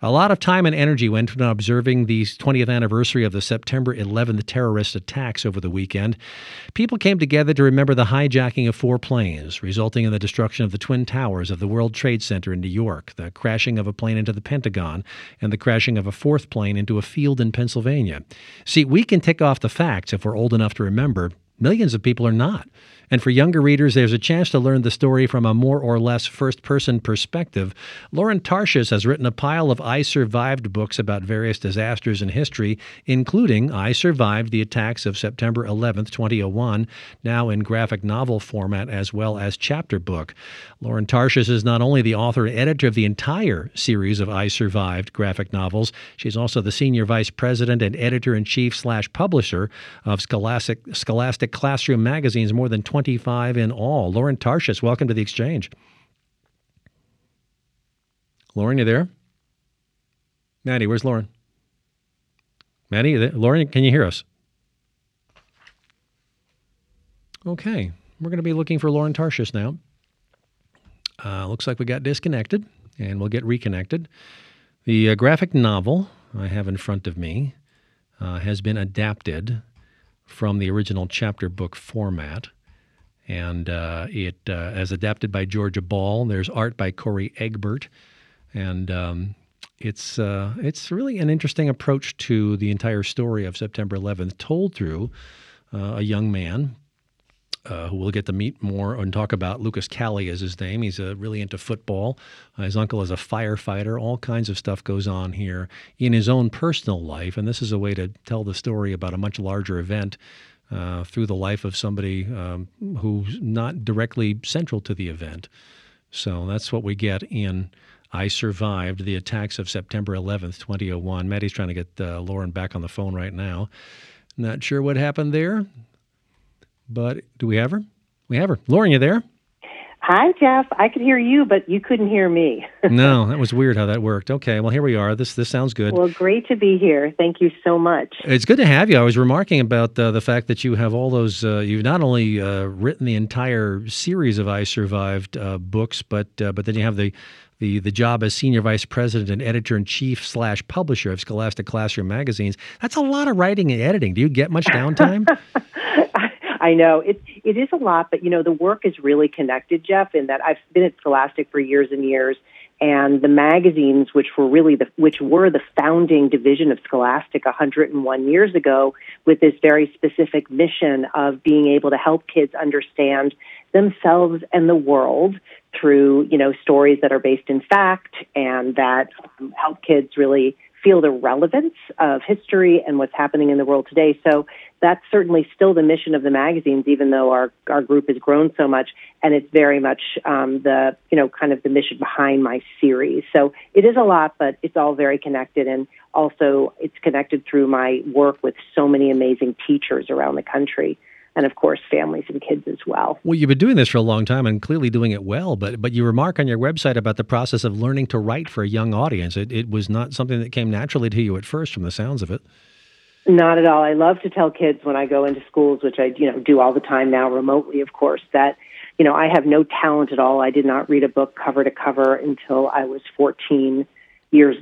A lot of time and energy went into observing the 20th anniversary of the September 11th terrorist attacks over the weekend. People came together to remember the hijacking of 4 planes, resulting in the destruction of the Twin Towers of the World Trade Center in New York, the crashing of a plane into the Pentagon, and the crashing of a 4th plane into a field in Pennsylvania. See, we can tick off the facts if we're old enough to remember. Millions of people are not. And for younger readers, there's a chance to learn the story from a more or less first-person perspective. Lauren Tarshis has written a pile of I Survived books about various disasters in history, including I Survived the Attacks of September 11th, 2001, now in graphic novel format as well as chapter book. Lauren Tarshis is not only the author and editor of the entire series of I Survived graphic novels, she's also the senior vice president and editor-in-chief / publisher of Scholastic Classroom Magazine's more than 25 in all. Lauren Tarshis, welcome to The Exchange. Lauren, you there? Maddie, where's Lauren? Maddie, you there? Lauren, can you hear us? Okay, we're going to be looking for Lauren Tarshis now. Looks like we got disconnected, and we'll get reconnected. The graphic novel I have in front of me has been adapted from the original chapter book format. And it as adapted by Georgia Ball. There's art by Corey Egbert, and it's really an interesting approach to the entire story of September 11th, told through a young man who we'll get to meet more and talk about. Lucas Cali is his name. He's really into football. His uncle is a firefighter. All kinds of stuff goes on here in his own personal life, and this is a way to tell the story about a much larger event through the life of somebody who's not directly central to the event. So that's what we get in I Survived the Attacks of September 11th, 2001. Maddie's trying to get Lauren back on the phone right now. Not sure what happened there, but do we have her? We have her. Lauren, you there? Hi, Jeff. I could hear you, but you couldn't hear me. No, that was weird how that worked. Okay, well, here we are. This sounds good. Well, great to be here. Thank you so much. It's good to have you. I was remarking about the fact that you have all those, you've not only written the entire series of I Survived books, but then you have the job as senior vice president and editor-in-chief / publisher of Scholastic Classroom Magazines. That's a lot of writing and editing. Do you get much downtime? I know it is a lot, but the work is really connected, Jeff, in that I've been at Scholastic for years and years, and the magazines, which were the founding division of Scholastic 101 years ago, with this very specific mission of being able to help kids understand themselves and the world through stories that are based in fact and that help kids really feel the relevance of history and what's happening in the world today. So that's certainly still the mission of the magazines, even though our group has grown so much, and it's very much the mission behind my series. So it is a lot, but it's all very connected, and also it's connected through my work with so many amazing teachers around the country. And, of course, families and kids as well. Well, you've been doing this for a long time and clearly doing it well, but you remark on your website about the process of learning to write for a young audience. It was not something that came naturally to you at first from the sounds of it. Not at all. I love to tell kids when I go into schools, which I do all the time now remotely, of course, that I have no talent at all. I did not read a book cover to cover until I was 14 years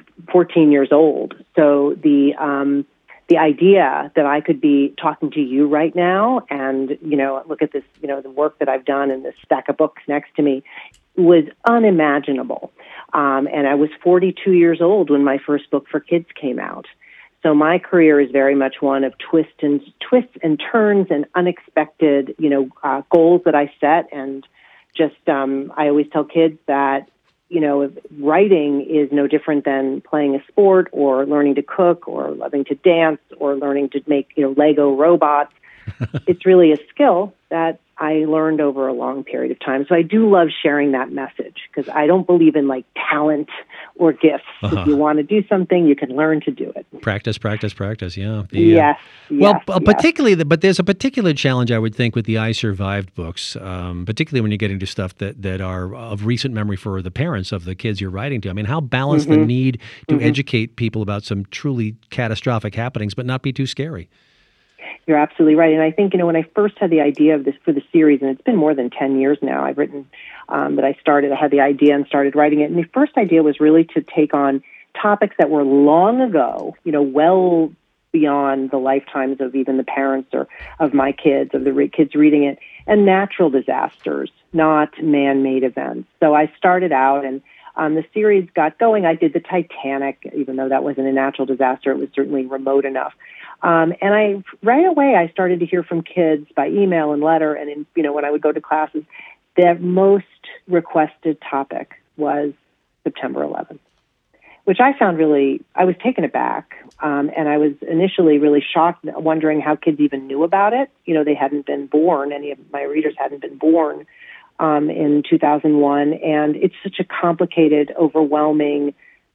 old. So the idea that I could be talking to you right now and, look at this, the work that I've done and this stack of books next to me was unimaginable. And I was 42 years old when my first book for kids came out. So my career is very much one of twists and turns and unexpected, goals that I set. And just, I always tell kids that, writing is no different than playing a sport or learning to cook or loving to dance or learning to make, Lego robots. It's really a skill that I learned over a long period of time. So I do love sharing that message because I don't believe in talent or gifts. If you want to do something, you can learn to do it. Practice, yeah. Yes. Particularly, but there's a particular challenge, I would think, with the I Survived books, particularly when you're getting to stuff that are of recent memory for the parents of the kids you're writing to. I mean, how balance the need to educate people about some truly catastrophic happenings, but not be too scary? You're absolutely right. And I think, when I first had the idea of this for the series, and it's been more than 10 years now, I've written that I had the idea and started writing it. And the first idea was really to take on topics that were long ago, well beyond the lifetimes of even the parents or of my kids, of the kids reading it, and natural disasters, not man-made events. So I started out, and the series got going. I did the Titanic, even though that wasn't a natural disaster. It was certainly remote enough. And right away, I started to hear from kids by email and letter, and when I would go to classes, the most requested topic was September 11th, which I found I was taken aback, and I was initially really shocked, wondering how kids even knew about it. They hadn't been born. Any of my readers hadn't been born in 2001, and it's such a complicated, overwhelming,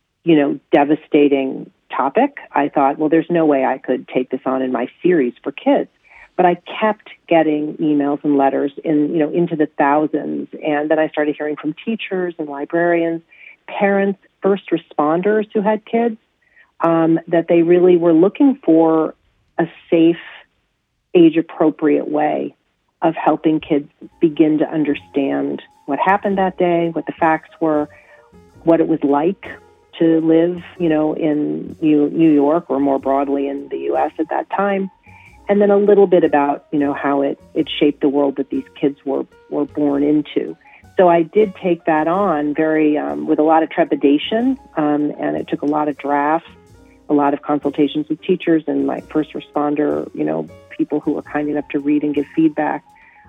devastating topic. I thought, well, there's no way I could take this on in my series for kids. But I kept getting emails and letters into the thousands, and then I started hearing from teachers and librarians, parents, first responders who had kids, that they really were looking for a safe, age-appropriate way of helping kids begin to understand what happened that day, what the facts were, what it was like to live, in New York or more broadly in the U.S. at that time, and then a little bit about, how it shaped the world that these kids were born into. So I did take that on very with a lot of trepidation, and it took a lot of drafts, a lot of consultations with teachers and my first responder, people who were kind enough to read and give feedback.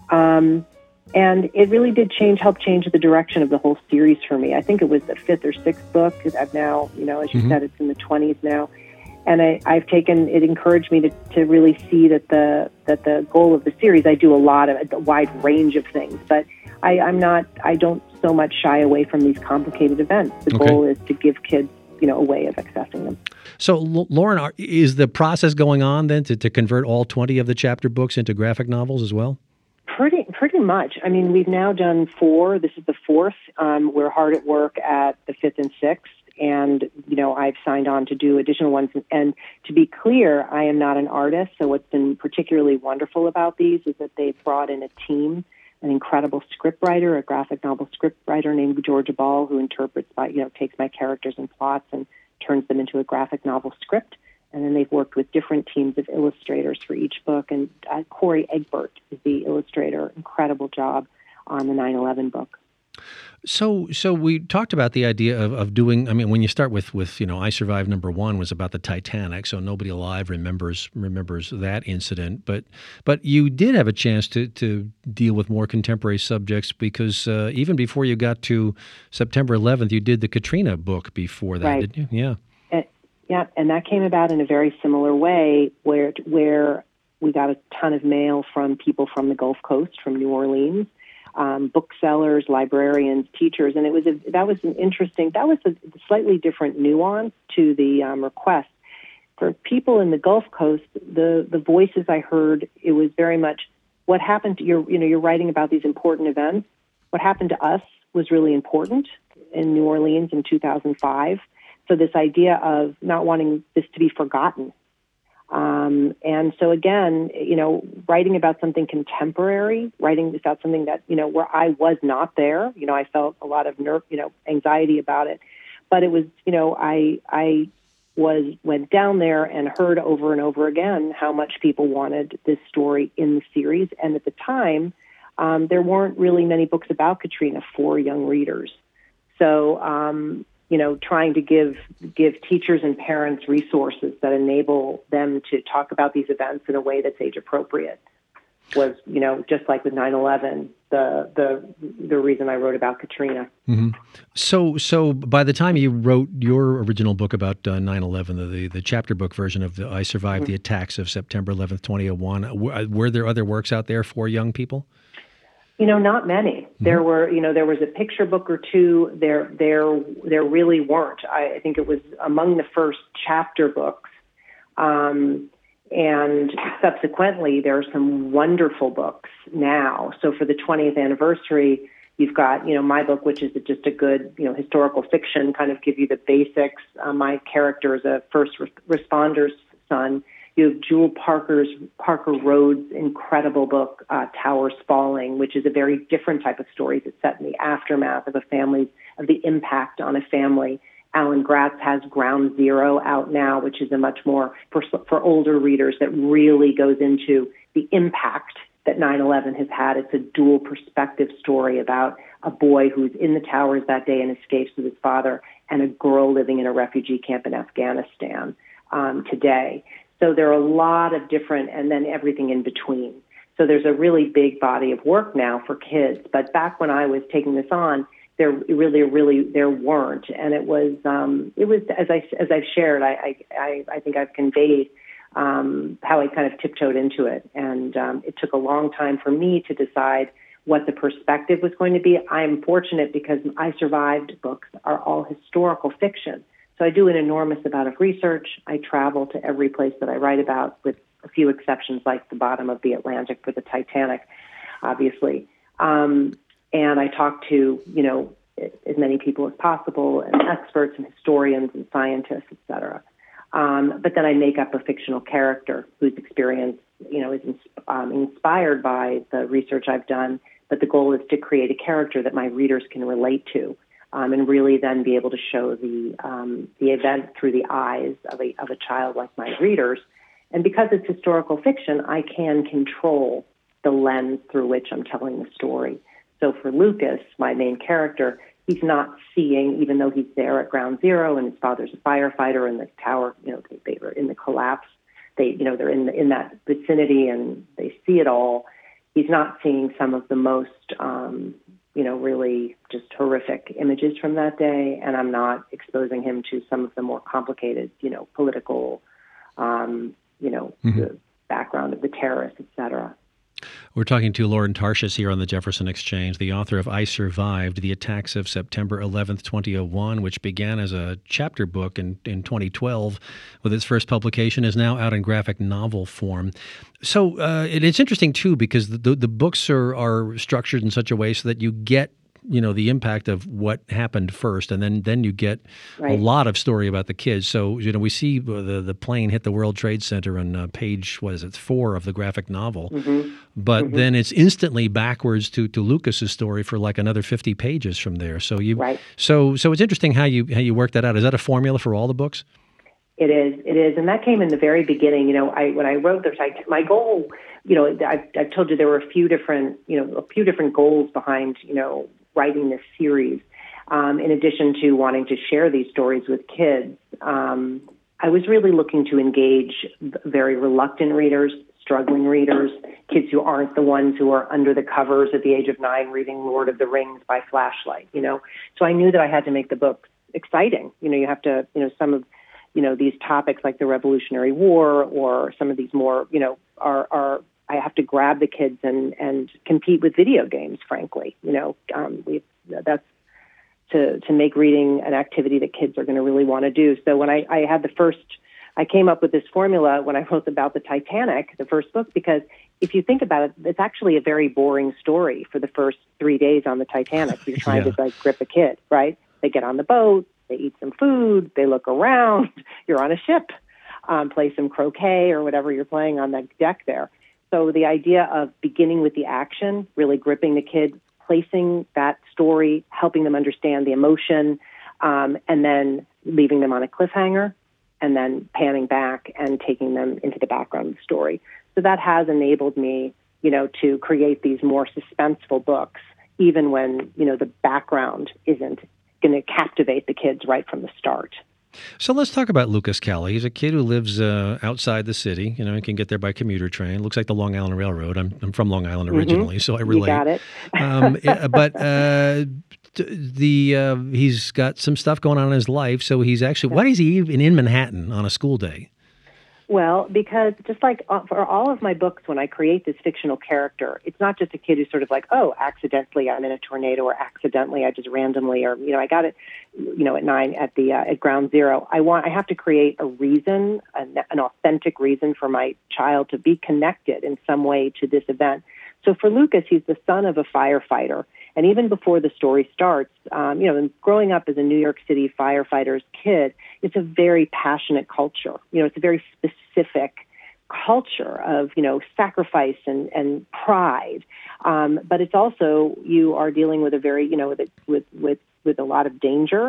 And it really did help change the direction of the whole series for me. I think it was the fifth or sixth book. I've now, as you said, it's in the 20s now. And I've taken, it encouraged me to really see that the goal of the series, I do a wide range of things, but I don't so much shy away from these complicated events. The goal is to give kids, a way of accessing them. So, Lauren, is the process going on then to convert all 20 of the chapter books into graphic novels as well? Pretty much. I mean, we've now done 4. This is the 4th. We're hard at work at the 5th and 6th. And, I've signed on to do additional ones. And to be clear, I am not an artist. So what's been particularly wonderful about these is that they've brought in a team, an incredible scriptwriter, a graphic novel scriptwriter named Georgia Ball, who interprets takes my characters and plots and turns them into a graphic novel script. And then they've worked with different teams of illustrators for each book. And Corey Egbert is the illustrator. Incredible job on the 9/11 book. So we talked about the idea of doing, I mean, when you start with I Survived #1 was about the Titanic, so nobody alive remembers that incident. But you did have a chance to deal with more contemporary subjects because even before you got to September 11th, you did the Katrina book before that, right. Didn't you? Yeah. Yeah, and that came about in a very similar way where we got a ton of mail from people from the Gulf Coast, from New Orleans, booksellers, librarians, teachers, and that was a slightly different nuance to the request. For people in the Gulf Coast, the voices I heard, it was very much what happened to you're writing about these important events. What happened to us was really important in New Orleans in 2005. So this idea of not wanting this to be forgotten. And so again, writing about something contemporary, writing about something that, where I was not there, I felt a lot of anxiety about it. But it was, I went down there and heard over and over again how much people wanted this story in the series. And at the time, there weren't really many books about Katrina for young readers. So, trying to give teachers and parents resources that enable them to talk about these events in a way that's age appropriate was, just like with 9/11, the reason I wrote about Katrina. Mm-hmm. So by the time you wrote your original book about 9/11, the chapter book version of I Survived the Attacks of September 11th, 2001, were there other works out there for young people? Not many. There were, there was a picture book or two. There really weren't. I think it was among the first chapter books. And subsequently, there are some wonderful books now. So for the 20th anniversary, you've got, my book, which is just a good, historical fiction, kind of give you the basics. My character is a first responder's son. You have Jewel Parker Rhodes' incredible book, Towers Falling, which is a very different type of story that's set in the aftermath of of the impact on a family Alan Gratz has Ground Zero out now, which is a much more, for older readers, that really goes into the impact that 9/11 has had. It's a dual perspective story about a boy who's in the towers that day and escapes with his father, and a girl living in a refugee camp in Afghanistan today. So there are a lot of different, and then everything in between. So there's a really big body of work now for kids. But back when I was taking this on, there weren't, and it was as I've shared, I think I've conveyed how I kind of tiptoed into it, and it took a long time for me to decide what the perspective was going to be. I'm fortunate because I Survived books are all historical fiction, so I do an enormous amount of research. I travel to every place that I write about, with a few exceptions like the bottom of the Atlantic for the Titanic, obviously. And I talk to, as many people as possible, and experts and historians and scientists, et cetera. But then I make up a fictional character whose experience, is inspired by the research I've done. But the goal is to create a character that my readers can relate to, and really then be able to show the event through the eyes of a child like my readers. And because it's historical fiction, I can control the lens through which I'm telling the story. So for Lucas, my main character, he's not seeing, even though he's there at Ground Zero and his father's a firefighter, and the tower, they were in the collapse. They're in that vicinity and they see it all. He's not seeing some of the most, really just horrific images from that day, and I'm not exposing him to some of the more complicated, political, the background of the terrorists, et cetera. We're talking to Lauren Tarshis here on the Jefferson Exchange, the author of I Survived, The Attacks of September 11th, 2001, which began as a chapter book in 2012 with its first publication, is now out in graphic novel form. So it's interesting, too, because the books are structured in such a way so that you get the impact of what happened first, and then you get a lot of story about the kids. So, we see the plane hit the World Trade Center on page, 4 of the graphic novel, but then it's instantly backwards to Lucas's story for like another 50 pages from there. So so it's interesting how you work that out. Is that a formula for all the books? It is, and that came in the very beginning. When I wrote this, my goal, I've told you there were a few different goals behind, writing this series. In addition to wanting to share these stories with kids, I was really looking to engage very reluctant readers, struggling readers, kids who aren't the ones who are under the covers at the age of 9 reading Lord of the Rings by flashlight. So I knew that I had to make the book exciting. You have to, some of these topics like the Revolutionary War or some of these more, I have to grab the kids and compete with video games, frankly. That's to make reading an activity that kids are going to really want to do. So when I came up with this formula when I wrote about the Titanic, the first book, because if you think about it, it's actually a very boring story for the first 3 days on the Titanic. You're trying to grip a kid, right? They get on the boat, they eat some food, they look around, you're on a ship, play some croquet or whatever you're playing on the deck there. So the idea of beginning with the action, really gripping the kids, placing that story, helping them understand the emotion, and then leaving them on a cliffhanger, and then panning back and taking them into the background of the story. So that has enabled me, to create these more suspenseful books, even when, the background isn't going to captivate the kids right from the start. So let's talk about Lucas Kelly. He's a kid who lives outside the city. He can get there by commuter train. Looks like the Long Island Railroad. I'm from Long Island originally, so I relate. You got it. But he's got some stuff going on in his life. So he's actually, why is he even in Manhattan on a school day? Well, because just like for all of my books, when I create this fictional character, it's not just a kid who's sort of like, oh, accidentally I'm in a tornado, or accidentally I just randomly, or I got it, at 9 at Ground Zero. I have to create a reason, an authentic reason for my child to be connected in some way to this event. So for Lucas, he's the son of a firefighter. And even before the story starts, and growing up as a New York City firefighter's kid, it's a very passionate culture. It's a very specific culture of, sacrifice and pride. But it's also, you are dealing with a very, with a lot of danger.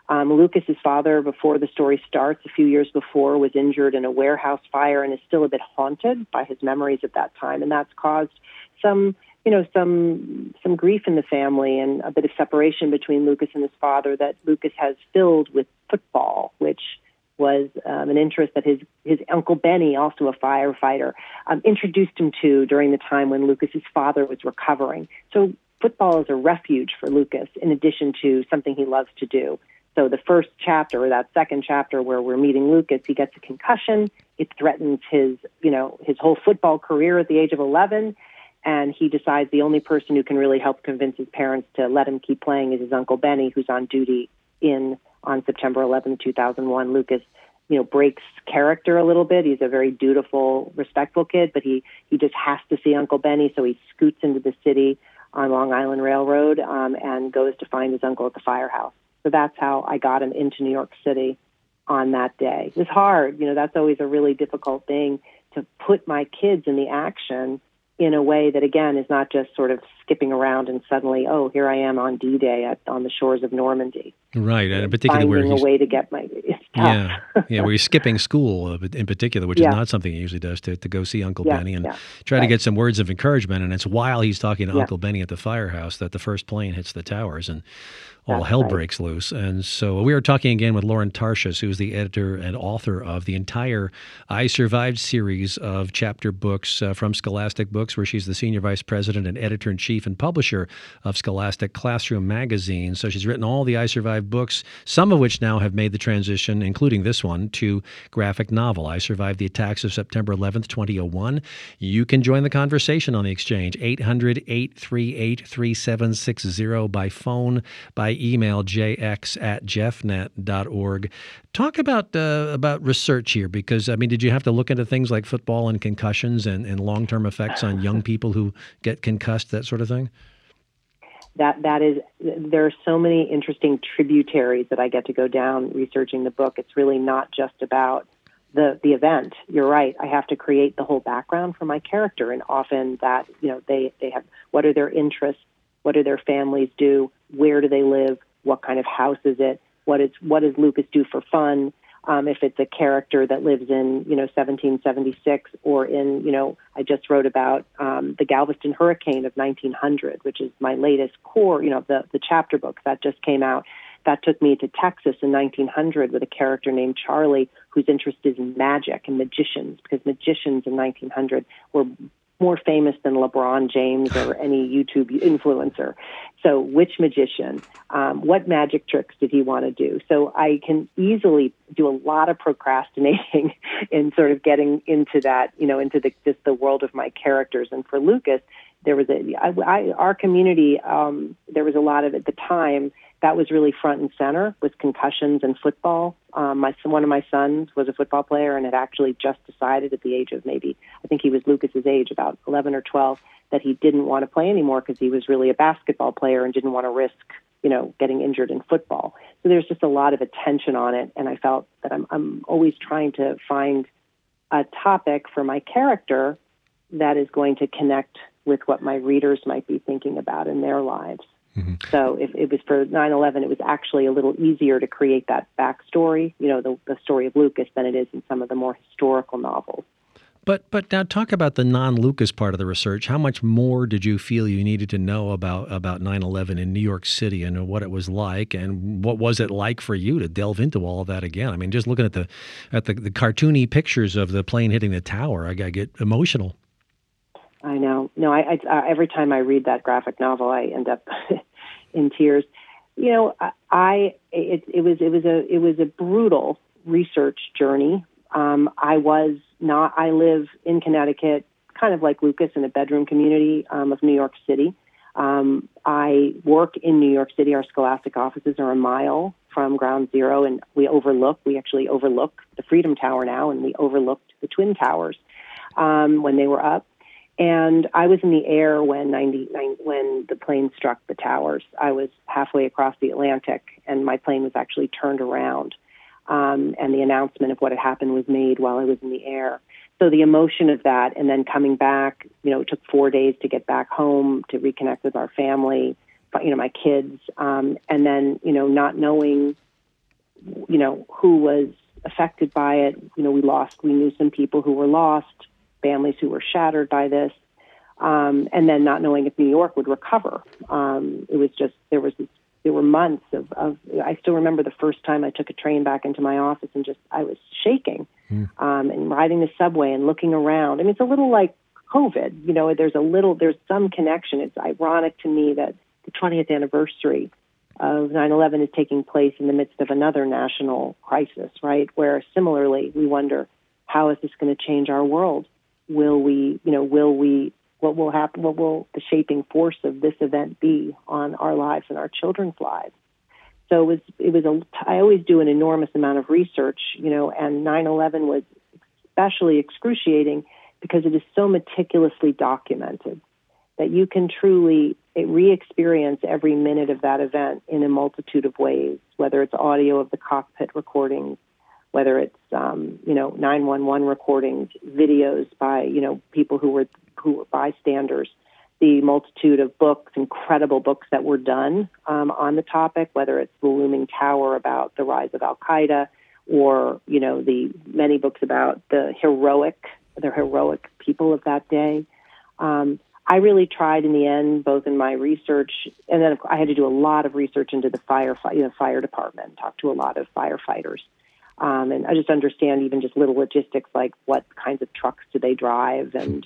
Lucas's father, before the story starts, a few years before, was injured in a warehouse fire and is still a bit haunted by his memories at that time, and that's caused some grief in the family and a bit of separation between Lucas and his father that Lucas has filled with football, which was an interest that his Uncle Benny, also a firefighter, introduced him to during the time when Lucas's father was recovering. So football is a refuge for Lucas, in addition to something he loves to do. So the first chapter, or that second chapter where we're meeting Lucas, he gets a concussion. It threatens his whole football career at the age of 11. And he decides the only person who can really help convince his parents to let him keep playing is his Uncle Benny, who's on duty on September 11, 2001. Lucas, breaks character a little bit. He's a very dutiful, respectful kid, but he just has to see Uncle Benny, so he scoots into the city on Long Island Railroad and goes to find his uncle at the firehouse. So that's how I got him into New York City on that day. It was hard. That's always a really difficult thing, to put my kids in the action in a way that, again, is not just sort of skipping around and suddenly, oh, here I am on D-Day on the shores of Normandy. Right, and particularly where finding a way to get it's tough. Yeah, where you're skipping school in particular, which is not something he usually does, to go see Uncle Benny and try to get some words of encouragement. And it's while he's talking to Uncle Benny at the firehouse that the first plane hits the towers and all hell breaks loose. And so we are talking again with Lauren Tarshis, who's the editor and author of the entire I Survived series of chapter books from Scholastic Books, where she's the senior vice president and editor-in-chief and publisher of Scholastic Classroom Magazine. So she's written all the I Survived books, some of which now have made the transition, including this one, to graphic novel. I Survived the Attacks of September 11th, 2001. You can join the conversation on the exchange, 800-838-3760 by phone, by email, jx@jeffnet.org. Talk about research here, because, did you have to look into things like football and concussions and long-term effects on young people who get concussed, that sort of thing? There are so many interesting tributaries that I get to go down researching the book. It's really not just about the event. You're right. I have to create the whole background for my character, and often that, they have, what are their interests? What do their families do? Where do they live? What kind of house is it? What does Lucas do for fun? If it's a character that lives in, 1776, or in, I just wrote about the Galveston hurricane of 1900, which is my latest core, the chapter book that just came out. That took me to Texas in 1900 with a character named Charlie, whose interest is in magic and magicians, because magicians in 1900 were more famous than LeBron James or any YouTube influencer. So which magician, what magic tricks did he want to do? So I can easily do a lot of procrastinating in sort of getting into that, into just the world of my characters. And for Lucas, there was our community, there was a lot of, at the time, that was really front and center with concussions and football. One of my sons was a football player and had actually just decided at the age of I think he was Lucas's age, about 11 or 12, that he didn't want to play anymore because he was really a basketball player and didn't want to risk, getting injured in football. So there's just a lot of attention on it, and I felt that I'm always trying to find a topic for my character that is going to connect with what my readers might be thinking about in their lives. Mm-hmm. So if it was for 9/11, it was actually a little easier to create that backstory, the story of Lucas, than it is in some of the more historical novels. But now talk about the non-Lucas part of the research. How much more did you feel you needed to know about 9/11 in New York City and what it was like, and what was it like for you to delve into all of that again? Just looking at the cartoony pictures of the plane hitting the tower, I get emotional. I know. No, I every time I read that graphic novel, I end up in tears. It was a brutal research journey. I live in Connecticut, kind of like Lucas, in a bedroom community of New York City. I work in New York City. Our Scholastic offices are a mile from Ground Zero, and we actually overlook the Freedom Tower now, and we overlooked the Twin Towers when they were up. And I was in the air when the plane struck the towers. I was halfway across the Atlantic, and my plane was actually turned around. And the announcement of what had happened was made while I was in the air. So the emotion of that, and then coming back, it took 4 days to get back home, to reconnect with our family, my kids, and then, not knowing who was affected by it. We knew some people who were lost, families who were shattered by this, and then not knowing if New York would recover. It was just, there were months of, I still remember the first time I took a train back into my office and I was shaking, and riding the subway and looking around. I mean, it's a little like COVID, there's some connection. It's ironic to me that the 20th anniversary of 9/11 is taking place in the midst of another national crisis, right? Where similarly, we wonder, how is this going to change our world? What will happen? What will the shaping force of this event be on our lives and our children's lives? So I always do an enormous amount of research, and 9/11 was especially excruciating because it is so meticulously documented that you can truly re-experience every minute of that event in a multitude of ways, whether it's audio of the cockpit recordings, whether it's 911 recordings, videos by people who were bystanders, the multitude of books, incredible books that were done on the topic, whether it's The Looming Tower about the rise of Al-Qaeda, or the many books about the heroic people of that day. I really tried in the end, both in my research, and then I had to do a lot of research into the fire department, talk to a lot of firefighters. And I just understand even just little logistics like what kinds of trucks do they drive, and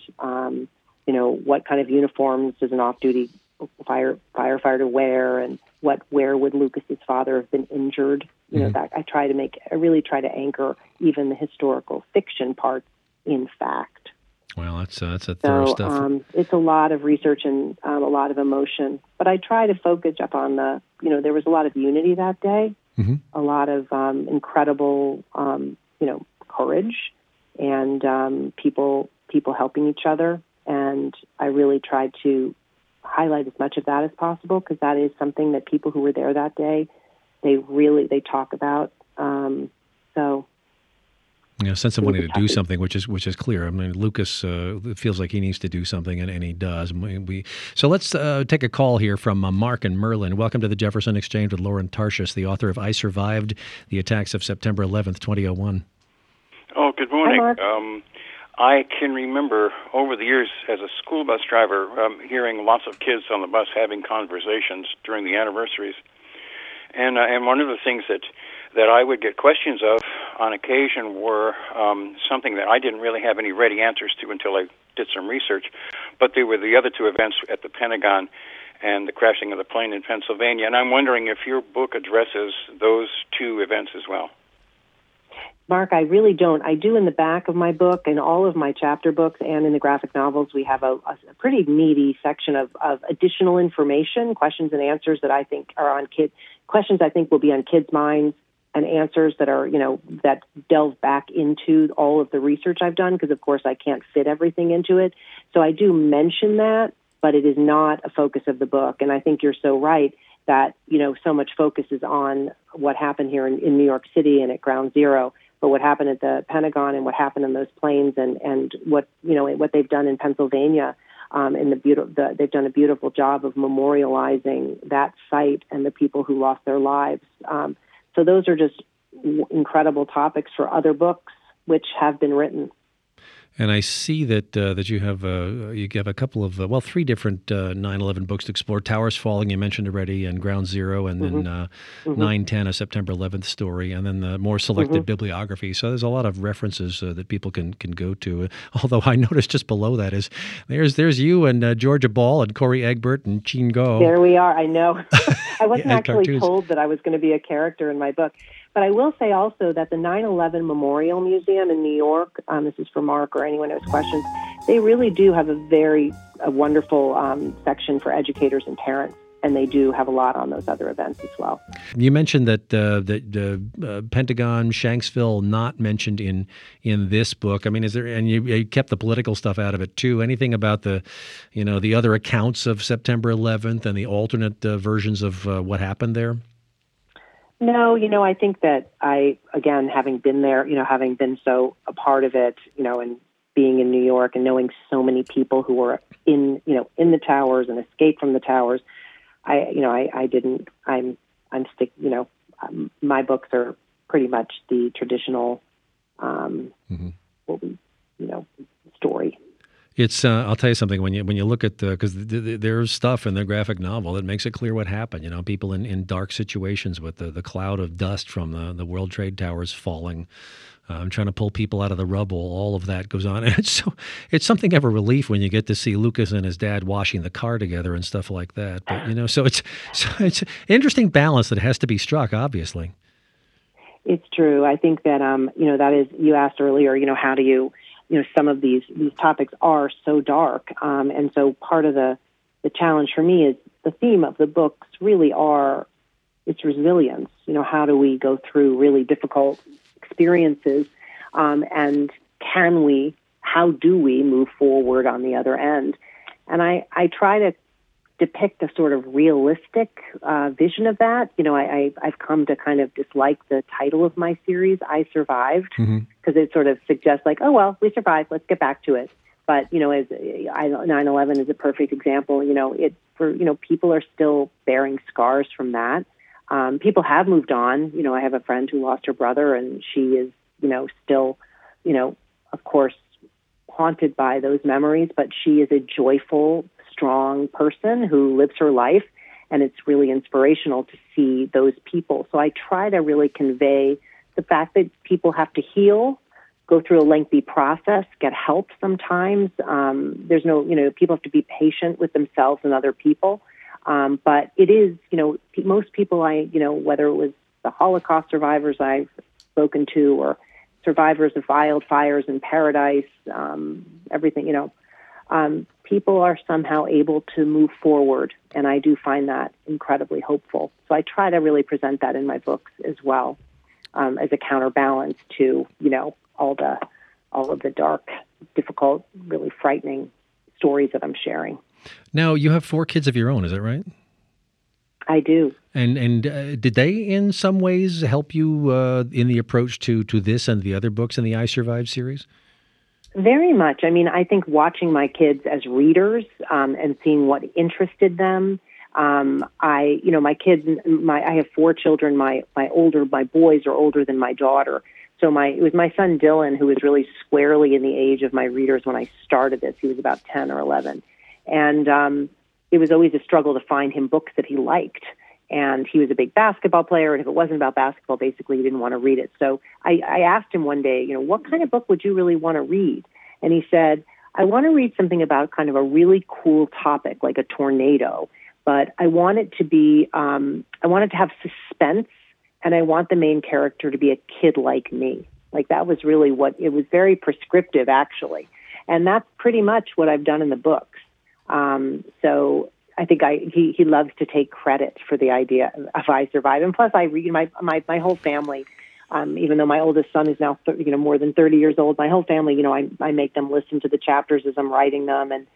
what kind of uniforms does an off-duty firefighter wear, and where would Lucas's father have been injured? That I really try to anchor even the historical fiction parts in fact. Well, that's a thorough stuff. It's a lot of research and a lot of emotion, but I try to focus up on there was a lot of unity that day, a lot of incredible, courage, and people helping each other. And I really tried to highlight as much of that as possible, because that is something that people who were there that day, they talk about. Sense of wanting to do something, which is clear. I mean, Lucas feels like he needs to do something, and he does. So let's take a call here from Mark and Merlin. Welcome to the Jefferson Exchange with Lauren Tarshis, the author of I Survived the Attacks of September 11th, 2001. Oh, good morning. Hi, Mark. I can remember over the years as a school bus driver hearing lots of kids on the bus having conversations during the anniversaries. And one of the things that I would get questions of on occasion were something that I didn't really have any ready answers to until I did some research, but they were the other two events at the Pentagon and the crashing of the plane in Pennsylvania. And I'm wondering if your book addresses those two events as well. Mark, I really don't. I do in the back of my book, and all of my chapter books, and in the graphic novels, we have a pretty meaty section of additional information, questions and answers that I think are on questions I think will be on kids' minds, and answers that are, that delve back into all of the research I've done, because of course I can't fit everything into it. So I do mention that, but it is not a focus of the book. And I think you're so right that, so much focus is on what happened here in New York City and at Ground Zero. But what happened at the Pentagon and what happened in those planes, and what they've done in Pennsylvania, they've done a beautiful job of memorializing that site and the people who lost their lives. So those are just incredible topics for other books which have been written. And I see that you have a couple of three different 9/11 books to explore. Towers Falling, you mentioned already, and Ground Zero, and then 9/10, a September 11th story, and then the more selected bibliography. So there's a lot of references that people can go to. Although I noticed just below that is there's you and Georgia Ball and Corey Egbert and Jean Go. There we are. I know. I wasn't actually cartoons. told that I was going to be a character in my book. But I will say also that the 9/11 Memorial Museum in New York, this is for Mark or anyone who has questions, they really do have a wonderful section for educators and parents, and they do have a lot on those other events as well. You mentioned that the Pentagon, Shanksville, not mentioned in this book. I mean, is there? And you kept the political stuff out of it too. Anything about the other accounts of September 11th and the alternate versions of what happened there? No, I think that again, having been there, having been so a part of it, and being in New York and knowing so many people who were in the towers and escaped from the towers, my books are pretty much the traditional, story. It's I'll tell you something, when you look at because there's stuff in the graphic novel that makes it clear what happened. People in dark situations with the cloud of dust from the World Trade Towers falling. I'm trying to pull people out of the rubble. All of that goes on, and it's something of a relief when you get to see Lucas and his dad washing the car together and stuff like that. But so it's an interesting balance that has to be struck, obviously. It's true. I think that that is, you asked earlier, how do you, some of these topics are so dark, and so part of the challenge for me is the theme of the books really are it's resilience. How do we go through really difficult experiences, and how do we move forward on the other end? And I try to depict a sort of realistic vision of that. I've come to kind of dislike the title of my series, I Survived, because it sort of suggests like, oh, well, we survived, let's get back to it. But, as 9/11 is a perfect example, people are still bearing scars from that. People have moved on. I have a friend who lost her brother, and she is, still, of course, haunted by those memories, but she is a joyful, strong person who lives her life, and it's really inspirational to see those people. So I try to really convey the fact that people have to heal, go through a lengthy process, get help sometimes. There's no, people have to be patient with themselves and other people. But it is, most people whether it was the Holocaust survivors I've spoken to or survivors of wildfires in Paradise, everything, people are somehow able to move forward, and I do find that incredibly hopeful. So I try to really present that in my books as well, as a counterbalance to, all of the dark, difficult, really frightening stories that I'm sharing. Now, you have 4 kids of your own, is that right? I do. And did they in some ways help you in the approach to this and the other books in the I Survived series? Very much. I mean, I think watching my kids as readers and seeing what interested them. My kids, I have 4 children. My boys are older than my daughter. So it was my son Dylan who was really squarely in the age of my readers when I started this. He was about 10 or 11. And it was always a struggle to find him books that he liked. And he was a big basketball player, and if it wasn't about basketball, basically he didn't want to read it. So I asked him one day, what kind of book would you really want to read? And he said, I want to read something about kind of a really cool topic, like a tornado, but I want it to be, I want it to have suspense, and I want the main character to be a kid like me. Like that was really it was very prescriptive, actually. And that's pretty much what I've done in the books. So I think he loves to take credit for the idea of I Survive. And plus I read my whole family, even though my oldest son is now, more than 30 years old, my whole family, I make them listen to the chapters as I'm writing them. And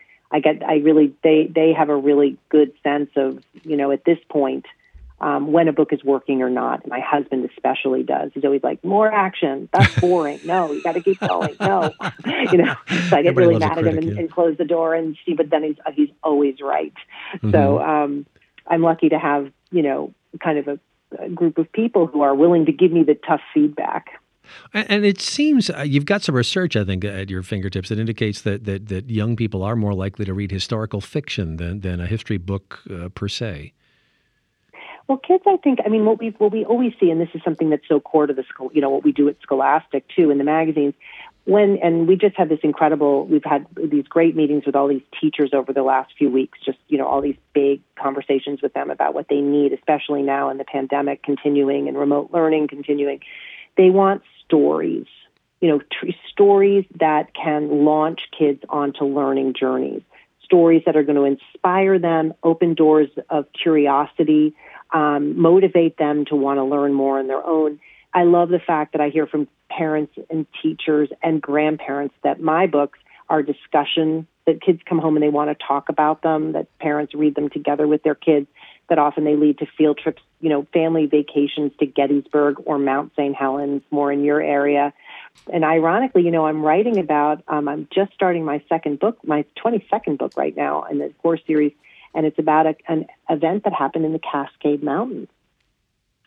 they have a really good sense of, at this point, when a book is working or not. My husband especially does. He's always like, more action. That's boring. No, you got to keep going. No, so I get really mad at him and close the door and see, but then he's always right. Mm-hmm. So I'm lucky to have, kind of a group of people who are willing to give me the tough feedback. And it seems you've got some research, I think, at your fingertips that indicates that young people are more likely to read historical fiction than a history book per se. Well, kids, I think, what we always see, and this is something that's so core to the school, what we do at Scholastic too in the magazines. And we just had we've had these great meetings with all these teachers over the last few weeks, just, all these big conversations with them about what they need, especially now in the pandemic continuing and remote learning continuing. They want stories, stories that can launch kids onto learning journeys, stories that are going to inspire them, open doors of curiosity, motivate them to want to learn more on their own. I love the fact that I hear from parents and teachers and grandparents that my books are discussion, that kids come home and they want to talk about them, that parents read them together with their kids, that often they lead to field trips, family vacations to Gettysburg or Mount St. Helens, more in your area. And ironically, I'm writing about, I'm just starting my second book, my 22nd book right now in the core series, and it's about an event that happened in the Cascade Mountains.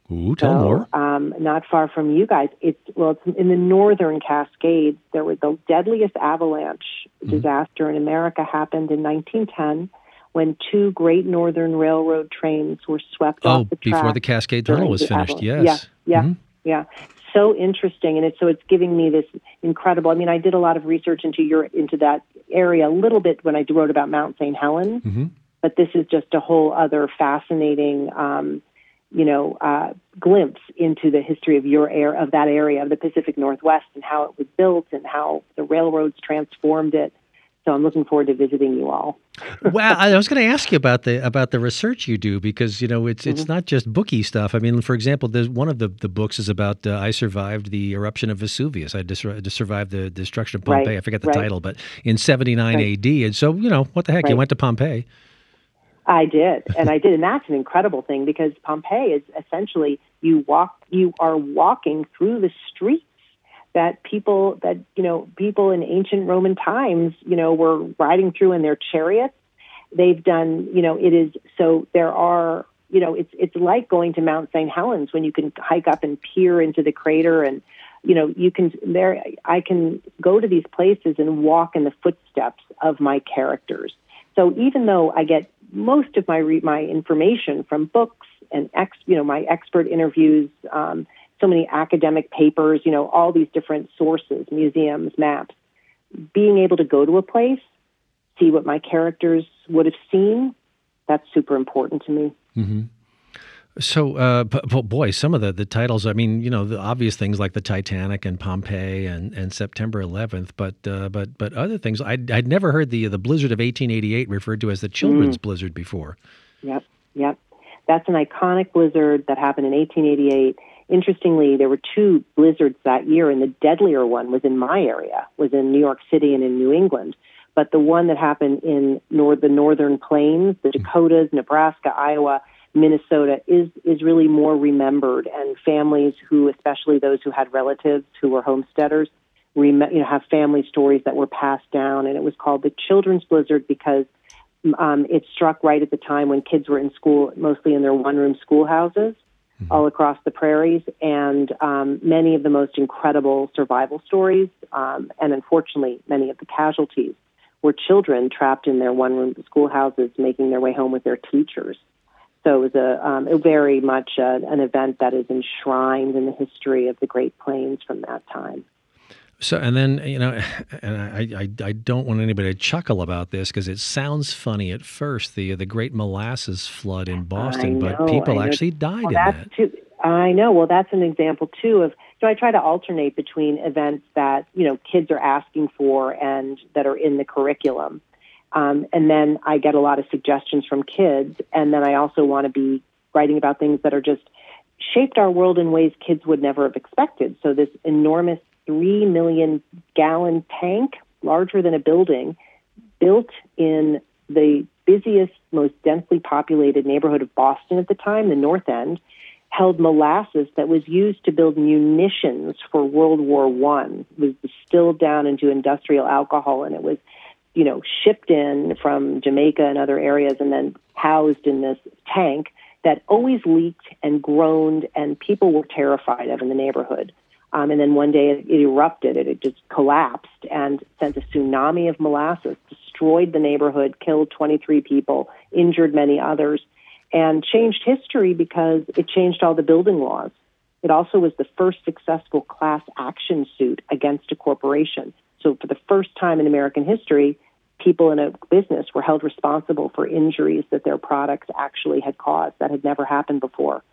Ooh, tell more. Not far from you guys. It's in the northern Cascades. There was the deadliest avalanche disaster in America happened in 1910 when two Great Northern Railroad trains were swept off the track. Before the Cascade Tunnel was finished, yes. Yeah. So interesting, and it's giving me this incredible. I mean, I did a lot of research into that area a little bit when I wrote about Mount St. Helens, but this is just a whole other fascinating glimpse into the history of that area of the Pacific Northwest and how it was built and how the railroads transformed it. So I'm looking forward to visiting you all. Well, I was going to ask you about the research you do, because it's not just booky stuff. I mean, for example, there's one of the books is about I survived the eruption of Vesuvius. I just survived the destruction of Pompeii. I forget the title, but in 79 A.D. And so what the heck? You went to Pompeii. I did. And that's an incredible thing, because Pompeii is essentially you are walking through the streets that people in ancient Roman times, were riding through in their chariots. They've done, it's like going to Mount St. Helens when you can hike up and peer into the crater, and I can go to these places and walk in the footsteps of my characters. So even though I get most of my information from books and my expert interviews, so many academic papers, all these different sources, museums, maps, being able to go to a place, see what my characters would have seen, that's super important to me. Mm-hmm. So, boy, some of the titles, I mean, the obvious things like the Titanic and Pompeii and September 11th, but other things, I'd never heard the blizzard of 1888 referred to as the children's blizzard before. Yep. That's an iconic blizzard that happened in 1888. Interestingly, there were two blizzards that year, and the deadlier one was in my area, was in New York City and in New England. But the one that happened in the northern plains, the Dakotas, Nebraska, Iowa, Minnesota, is really more remembered. And families who, especially those who had relatives who were homesteaders, have family stories that were passed down. And it was called the Children's Blizzard because it struck right at the time when kids were in school, mostly in their one-room schoolhouses all across the prairies, and many of the most incredible survival stories, and unfortunately many of the casualties, were children trapped in their one-room schoolhouses making their way home with their teachers. So it was a very much an event that is enshrined in the history of the Great Plains from that time. So, and then, and I don't want anybody to chuckle about this because it sounds funny at first, the Great Molasses Flood in Boston, but people actually died in that. I know. Well, that's an example, too, of, I try to alternate between events that, kids are asking for and that are in the curriculum. And then I get a lot of suggestions from kids. And then I also want to be writing about things that are just shaped our world in ways kids would never have expected. So this enormous 3 million gallon tank, larger than a building, built in the busiest, most densely populated neighborhood of Boston at the time, the North End, held molasses that was used to build munitions for World War I. It was distilled down into industrial alcohol, and it was, shipped in from Jamaica and other areas and then housed in this tank that always leaked and groaned, and people were terrified of in the neighborhood. And then one day it erupted, it just collapsed and sent a tsunami of molasses, destroyed the neighborhood, killed 23 people, injured many others, and changed history because it changed all the building laws. It also was the first successful class action suit against a corporation. So for the first time in American history, people in a business were held responsible for injuries that their products actually had caused. That had never happened before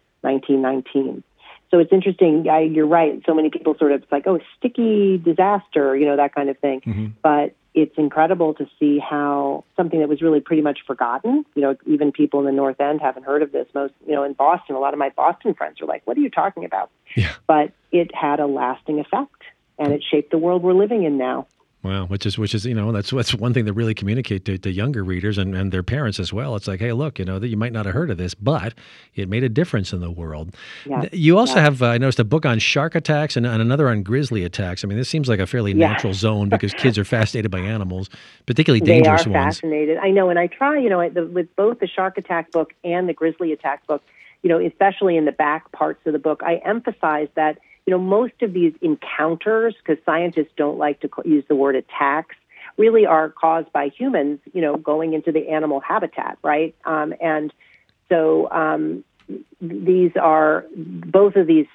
1919. So it's interesting. You're right. So many people it's like, sticky disaster, that kind of thing. Mm-hmm. But it's incredible to see how something that was really pretty much forgotten, even people in the North End haven't heard of this. Most, in Boston, a lot of my Boston friends are like, what are you talking about? Yeah. But it had a lasting effect, and it shaped the world we're living in now. Wow, which is that's one thing to really communicate to younger readers and their parents as well. It's like, hey, look, that you might not have heard of this, but it made a difference in the world. Yeah. You also have, I noticed, a book on shark attacks and another on grizzly attacks. I mean, this seems like a fairly natural zone because kids are fascinated by animals, particularly dangerous ones. They are fascinated. I know, and I try, with both the shark attack book and the grizzly attack book, especially in the back parts of the book, I emphasize that, most of these encounters, because scientists don't like to use the word attacks, really are caused by humans, going into the animal habitat, right? And so these are both of these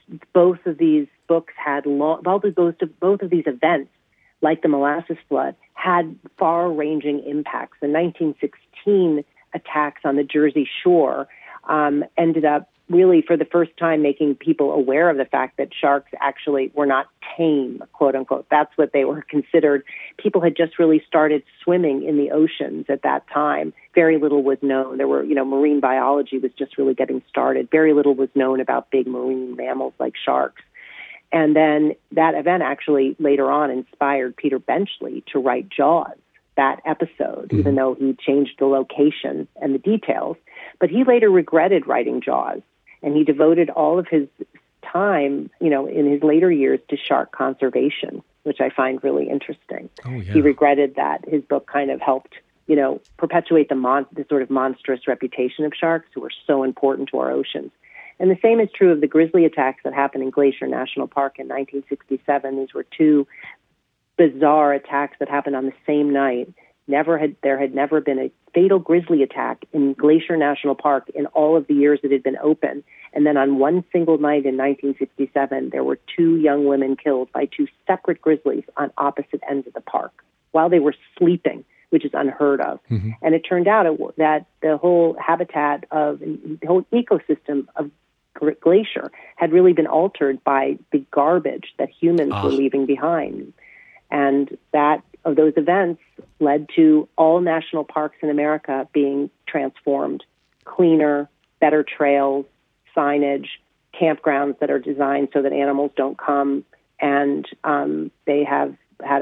books had both of these events, like the molasses flood, had far-ranging impacts. The 1916 attacks on the Jersey Shore ended up really, for the first time, making people aware of the fact that sharks actually were not tame, quote unquote. That's what they were considered. People had just really started swimming in the oceans at that time. Very little was known. There were, marine biology was just really getting started. Very little was known about big marine mammals like sharks. And then that event actually later on inspired Peter Benchley to write Jaws, that episode, even though he changed the location and the details. But he later regretted writing Jaws, and he devoted all of his time, in his later years to shark conservation, which I find really interesting. Oh, yeah. He regretted that his book kind of helped, perpetuate the sort of monstrous reputation of sharks who were so important to our oceans. And the same is true of the grizzly attacks that happened in Glacier National Park in 1967. These were two bizarre attacks that happened on the same night. There had never been a fatal grizzly attack in Glacier National Park in all of the years it had been open. And then on one single night in 1967, there were two young women killed by two separate grizzlies on opposite ends of the park while they were sleeping, which is unheard of. Mm-hmm. And it turned out that the whole habitat of the whole ecosystem of Glacier had really been altered by the garbage that humans were leaving behind. And those events led to all national parks in America being transformed, cleaner, better trails, signage, campgrounds that are designed so that animals don't come. And they've had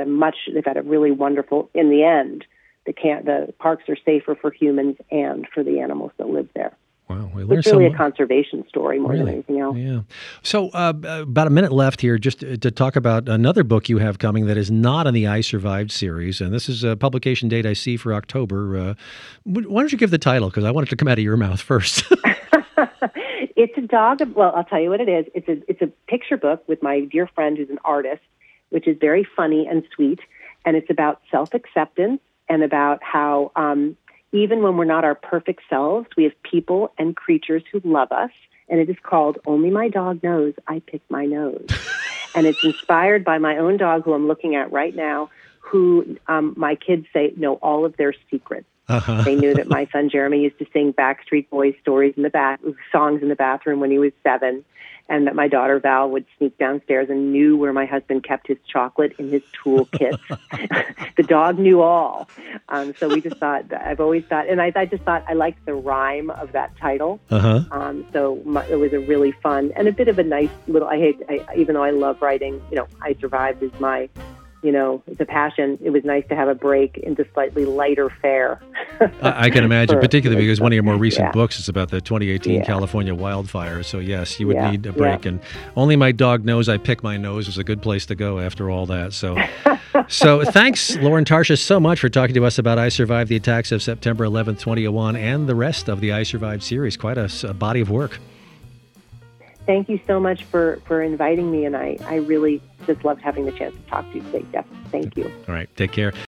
a really wonderful, in the end, the parks are safer for humans and for the animals that live there. Wow, it's really a conservation story more than anything else. Yeah. So about a minute left here just to talk about another book you have coming that is not in the I Survived series, and this is a publication date I see for October. Why don't you give the title, because I want it to come out of your mouth first. It's a dog. Well, I'll tell you what it is. It's a picture book with my dear friend who's an artist, which is very funny and sweet, and it's about self-acceptance and about how even when we're not our perfect selves, we have people and creatures who love us. And it is called Only My Dog Knows I Pick My Nose. And it's inspired by my own dog, who I'm looking at right now, who my kids say know all of their secrets. Uh-huh. They knew that my son Jeremy used to sing Backstreet Boys songs in the bathroom when he was 7. And that my daughter Val would sneak downstairs and knew where my husband kept his chocolate in his toolkit. The dog knew all. So we just thought, I've always thought, and I just thought I liked the rhyme of that title. Uh-huh. It was a really fun and a bit of a nice little, even though I love writing, I Survived is my, it's a passion. It was nice to have a break into slightly lighter fare. I can imagine, particularly because one of your more recent books is about the 2018 California wildfires. So yes, you would need a break. And Only My Dog Knows I Pick My Nose was a good place to go after all that. So thanks, Lauren Tarshis, so much for talking to us about I Survived the Attacks of September 11th, 2001, and the rest of the I Survived series. Quite a body of work. Thank you so much for inviting me, and I really just loved having the chance to talk to you today, Jeff. Thank you. All right, take care.